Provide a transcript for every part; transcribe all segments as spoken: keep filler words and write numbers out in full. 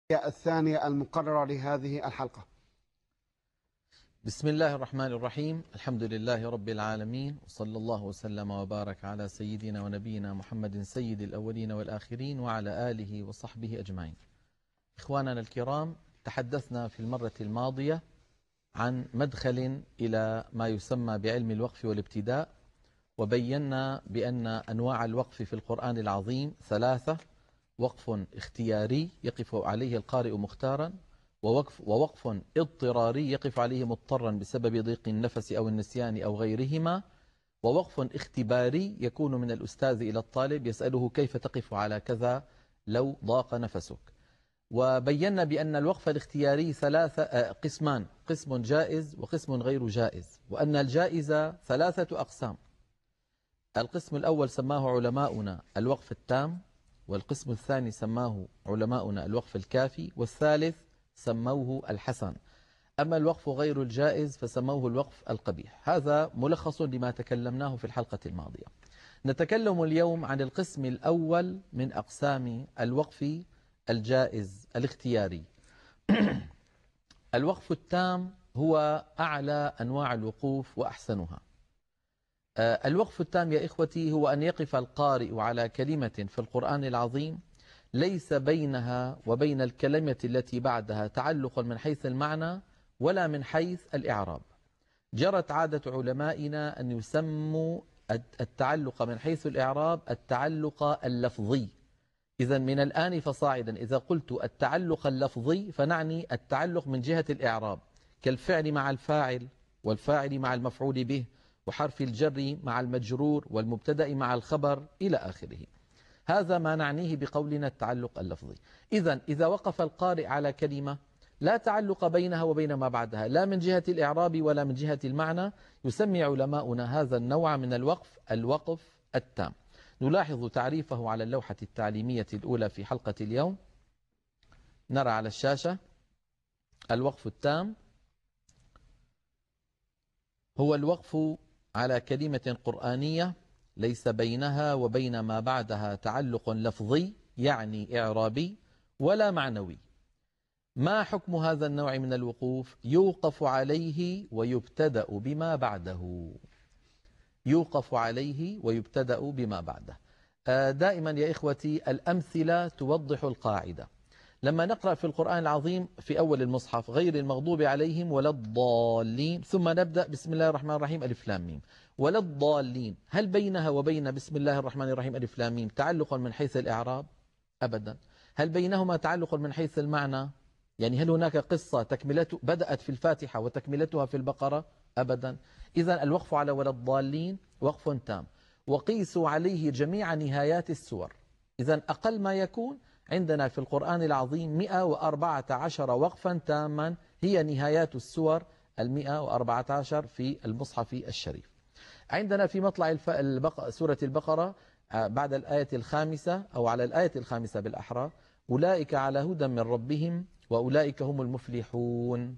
الثانية المقررة لهذه الحلقة. بسم الله الرحمن الرحيم. الحمد لله رب العالمين، وصلى الله وسلم وبارك على سيدنا ونبينا محمد سيد الأولين والآخرين وعلى آله وصحبه أجمعين. إخواننا الكرام، تحدثنا في المرة الماضية عن مدخل إلى ما يسمى بعلم الوقف والابتداء، وبينا بأن أنواع الوقف في القرآن العظيم ثلاثة: وقف اختياري يقف عليه القارئ مختارا، ووقف, ووقف اضطراري يقف عليه مضطرا بسبب ضيق النفس أو النسيان أو غيرهما، ووقف اختباري يكون من الأستاذ إلى الطالب يسأله كيف تقف على كذا لو ضاق نفسك. وبينا بأن الوقف الاختياري ثلاثة قسمان: قسم جائز وقسم غير جائز، وأن الجائزة ثلاثة أقسام. القسم الأول سماه علماؤنا الوقف التام، والقسم الثاني سماه علماؤنا الوقف الكافي، والثالث سموه الحسن. أما الوقف غير الجائز فسموه الوقف القبيح. هذا ملخص لما تكلمناه في الحلقة الماضية. نتكلم اليوم عن القسم الأول من أقسام الوقف الجائز الاختياري. الوقف التام هو أعلى أنواع الوقوف وأحسنها. الوقف التام يا إخوتي هو أن يقف القارئ على كلمة في القرآن العظيم ليس بينها وبين الكلمة التي بعدها تعلق من حيث المعنى ولا من حيث الإعراب. جرت عادة علمائنا أن يسموا التعلق من حيث الإعراب التعلق اللفظي. إذن من الآن فصاعدا إذا قلت التعلق اللفظي فنعني التعلق من جهة الإعراب، كالفعل مع الفاعل، والفاعل مع المفعول به، وحرف الجر مع المجرور، والمبتدأ مع الخبر إلى آخره. هذا ما نعنيه بقولنا التعلق اللفظي. إذن إذا وقف القارئ على كلمة لا تعلق بينها وبين ما بعدها لا من جهة الإعراب ولا من جهة المعنى، يسمي علماؤنا هذا النوع من الوقف الوقف التام. نلاحظ تعريفه على اللوحة التعليمية الأولى في حلقة اليوم. نرى على الشاشة: الوقف التام هو الوقف على كلمة قرآنية ليس بينها وبين ما بعدها تعلق لفظي يعني إعرابي ولا معنوي. ما حكم هذا النوع من الوقوف؟ يوقف عليه ويبتدأ بما بعده. يوقف عليه ويبتدأ بما بعده. دائما يا إخوتي الأمثلة توضح القاعدة. لما نقرأ في القرآن العظيم في أول المصحف غير المغضوب عليهم ولا الضالين، ثم نبدأ بسم الله الرحمن الرحيم ألف لام ميم ولا الضالين، هل بينها وبين بسم الله الرحمن الرحيم ألف لام ميم تعلق من حيث الإعراب؟ أبدا. هل بينهما تعلق من حيث المعنى؟ يعني هل هناك قصة تكملته بدأت في الفاتحة وتكملتها في البقرة؟ أبدا. إذن الوقف على ولا الضالين وقف تام. وقيسوا عليه جميع نهايات السور. إذن أقل ما يكون عندنا في القرآن العظيم مئة وأربعة عشر وقفا تاما هي نهايات السور المئة وأربعة عشر في المصحف الشريف. عندنا في مطلع البق... سورة البقرة بعد الآية الخامسة أو على الآية الخامسة بالأحرى: أولئك على هدى من ربهم وأولئك هم المفلحون.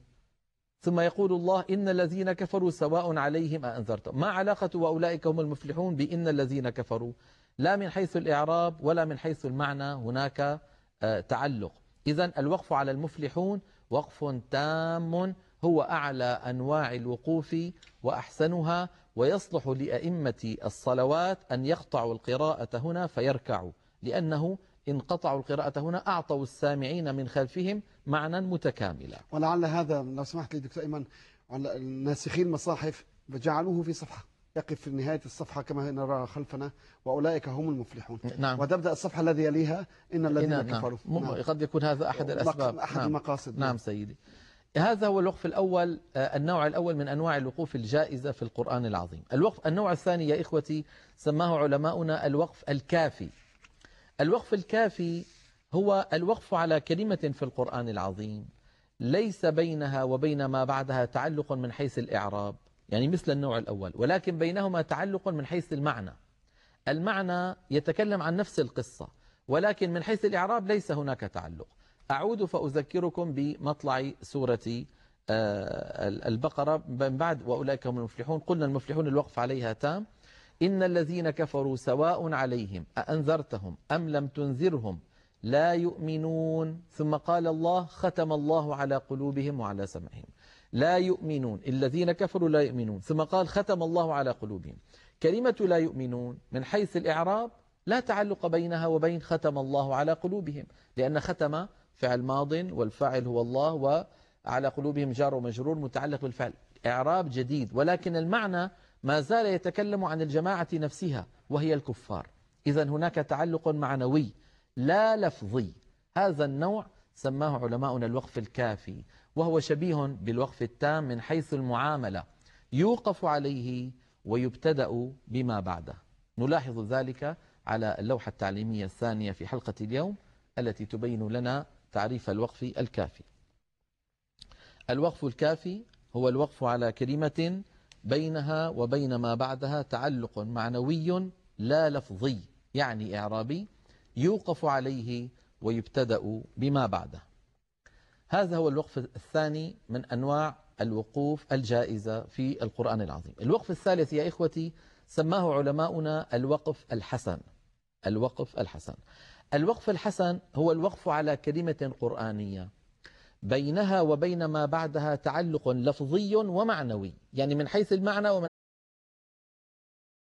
ثم يقول الله: إن الذين كفروا سواء عليهم أأنذرتهم. ما علاقة وأولئك هم المفلحون بإن الذين كفروا؟ لا من حيث الإعراب ولا من حيث المعنى هناك تعلق. إذن الوقف على المفلحون وقف تام هو أعلى أنواع الوقوف وأحسنها، ويصلح لأئمة الصلوات أن يقطعوا القراءة هنا فيركعوا، لأنه إن قطعوا القراءة هنا أعطوا السامعين من خلفهم معنى متكاملا. ولعل هذا لو سمحت لي دكتور أيمن، الناسخين المصاحف جعلوه في صفحة يقف في نهاية الصفحة كما نرى خلفنا: وأولئك هم المفلحون. نعم. وتبدأ الصفحة الذي يليها: إن الذين نعم. كفروا. نعم. قد يكون هذا أحد الأسباب، أحد نعم. المقاصد. نعم سيدي. هذا هو الوقف الأول، النوع الأول من أنواع الوقوف الجائزة في القرآن العظيم. الوقف النوع الثاني يا إخوتي سماه علماؤنا الوقف الكافي. الوقف الكافي هو الوقف على كلمة في القرآن العظيم ليس بينها وبين ما بعدها تعلق من حيث الإعراب، يعني مثل النوع الأول، ولكن بينهما تعلق من حيث المعنى. المعنى يتكلم عن نفس القصة، ولكن من حيث الإعراب ليس هناك تعلق. أعود فأذكركم بمطلع سورة البقرة من بعد وأولئك هم المفلحون. قلنا المفلحون الوقف عليها تام. إن الذين كفروا سواء عليهم أأنذرتهم أم لم تنذرهم لا يؤمنون، ثم قال الله ختم الله على قلوبهم وعلى سمعهم. لا يؤمنون، الذين كفروا لا يؤمنون، ثم قال ختم الله على قلوبهم. كلمة لا يؤمنون من حيث الإعراب لا تعلق بينها وبين ختم الله على قلوبهم، لأن ختم فعل ماض والفاعل هو الله، وعلى قلوبهم جار ومجرور متعلق بالفعل، إعراب جديد، ولكن المعنى ما زال يتكلم عن الجماعة نفسها وهي الكفار. إذن هناك تعلق معنوي لا لفظي. هذا النوع سماه علماؤنا الوقف الكافي، وهو شبيه بالوقف التام من حيث المعاملة، يوقف عليه ويبتدأ بما بعده. نلاحظ ذلك على اللوحة التعليمية الثانية في حلقة اليوم التي تبين لنا تعريف الوقف الكافي. الوقف الكافي هو الوقف على كلمة بينها وبين ما بعدها تعلق معنوي لا لفظي، يعني إعرابي، يوقف عليه ويبتدأ بما بعده. هذا هو الوقف الثاني من أنواع الوقوف الجائزة في القرآن العظيم. الوقف الثالث يا إخوتي سماه علماؤنا الوقف الحسن. الوقف الحسن الوقف الحسن هو الوقف على كلمة قرآنية بينها وبين ما بعدها تعلق لفظي ومعنوي، يعني من حيث المعنى ومن